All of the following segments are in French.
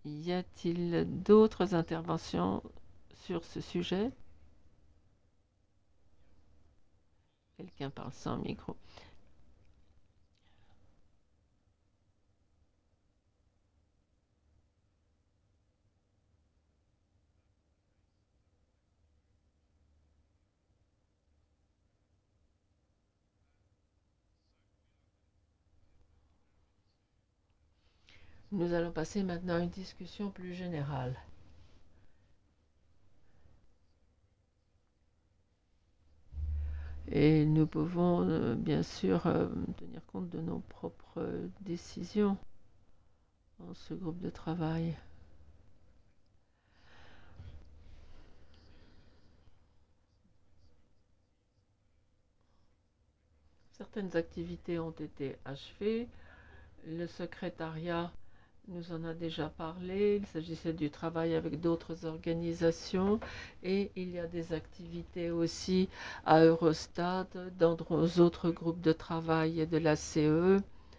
Y a-t-il d'autres interventions sur ce sujet? Quelqu'un parle sans micro. Nous allons passer maintenant à une discussion plus générale. Et nous pouvons bien sûr tenir compte de nos propres décisions dans ce groupe de travail. Certaines activités ont été achevées. Le secrétariat nous en a déjà parlé. Il s'agissait du travail avec d'autres organisations et il y a des activités aussi à Eurostat, dans nos autres groupes de travail de la CE.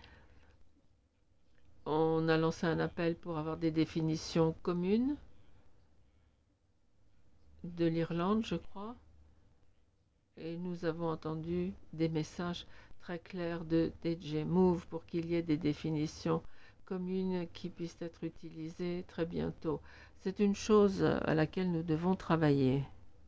On a lancé un appel pour avoir des définitions communes de l'Irlande, je crois, et nous avons entendu des messages très clairs de DG Move pour qu'il y ait des définitions communes qui puissent être utilisées très bientôt. C'est une chose à laquelle nous devons travailler.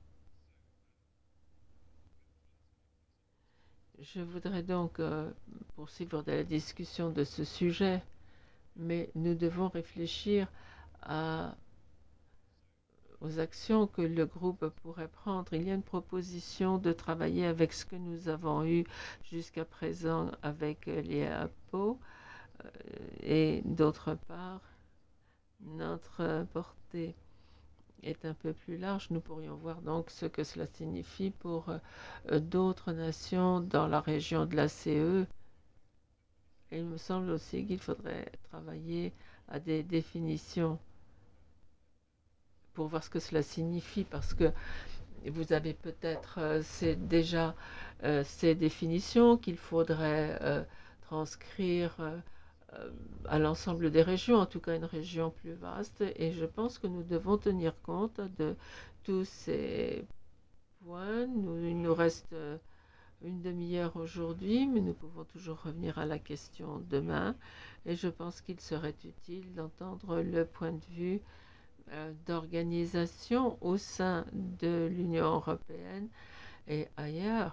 Je voudrais donc poursuivre la discussion de ce sujet, mais nous devons réfléchir à aux actions que le groupe pourrait prendre. Il y a une proposition de travailler avec ce que nous avons eu jusqu'à présent avec les APO et d'autre part, notre portée est un peu plus large. Nous pourrions voir donc ce que cela signifie pour d'autres nations dans la région de la CE. Et il me semble aussi qu'il faudrait travailler à des définitions pour voir ce que cela signifie, parce que vous avez peut-être déjà ces définitions qu'il faudrait transcrire à l'ensemble des régions, en tout cas une région plus vaste. Et je pense que nous devons tenir compte de tous ces points. Il nous reste une demi-heure aujourd'hui, mais nous pouvons toujours revenir à la question demain. Et je pense qu'il serait utile d'entendre le point de vue d'organisation au sein de l'Union européenne et ailleurs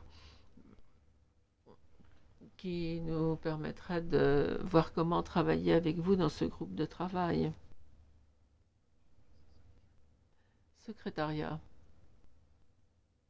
qui nous permettra de voir comment travailler avec vous dans ce groupe de travail. Secrétariat.